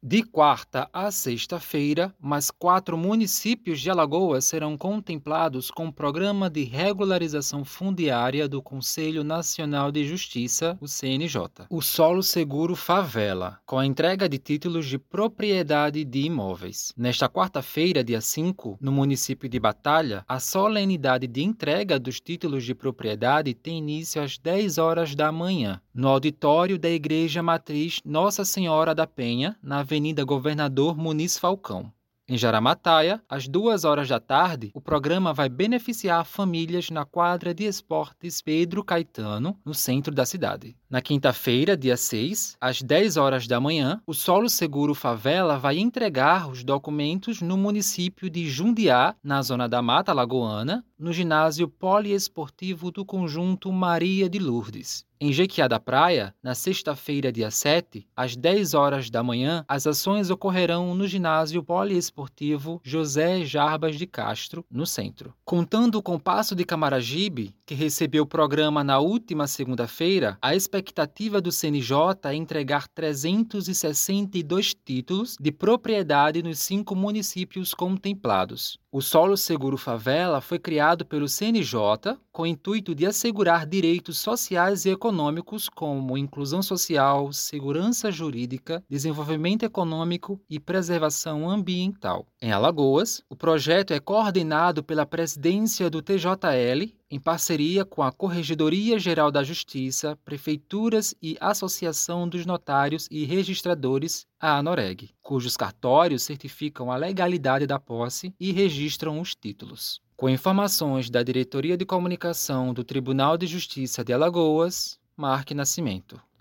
De quarta a sexta-feira, mais 4 municípios de Alagoas serão contemplados com o Programa de Regularização Fundiária do Conselho Nacional de Justiça, o CNJ. O Solo Seguro Favela, com a entrega de títulos de propriedade de imóveis. Nesta quarta-feira, dia 5, no município de Batalha, a solenidade de entrega dos títulos de propriedade tem início às 10 horas da manhã, no auditório da Igreja Matriz Nossa Senhora da Penha, na Avenida Governador Muniz Falcão. Em Jaramataia, às 2 horas da tarde, o programa vai beneficiar famílias na quadra de esportes Pedro Caetano, no centro da cidade. Na quinta-feira, dia 6, às 10 horas da manhã, o Solo Seguro Favela vai entregar os documentos no município de Jundiá, na Zona da Mata Alagoana, no ginásio poliesportivo do Conjunto Maria de Lourdes. Em Jequiá da Praia, na sexta-feira, dia 7, às 10 horas da manhã, as ações ocorrerão no ginásio poliesportivo José Jarbas de Castro, no centro. Contando com o Paço de Camaragibe, que recebeu o programa na última segunda-feira, a expectativa do CNJ é entregar 362 títulos de propriedade nos 5 municípios contemplados. O Solo Seguro Favela foi criado pelo CNJ com o intuito de assegurar direitos sociais e econômicos como inclusão social, segurança jurídica, desenvolvimento econômico e preservação ambiental. Em Alagoas, o projeto é coordenado pela Presidência do TJL, em parceria com a Corregedoria Geral da Justiça, prefeituras e Associação dos Notários e Registradores, a ANOREG, cujos cartórios certificam a legalidade da posse e registram os títulos. Com informações da Diretoria de Comunicação do Tribunal de Justiça de Alagoas, Marque Nascimento.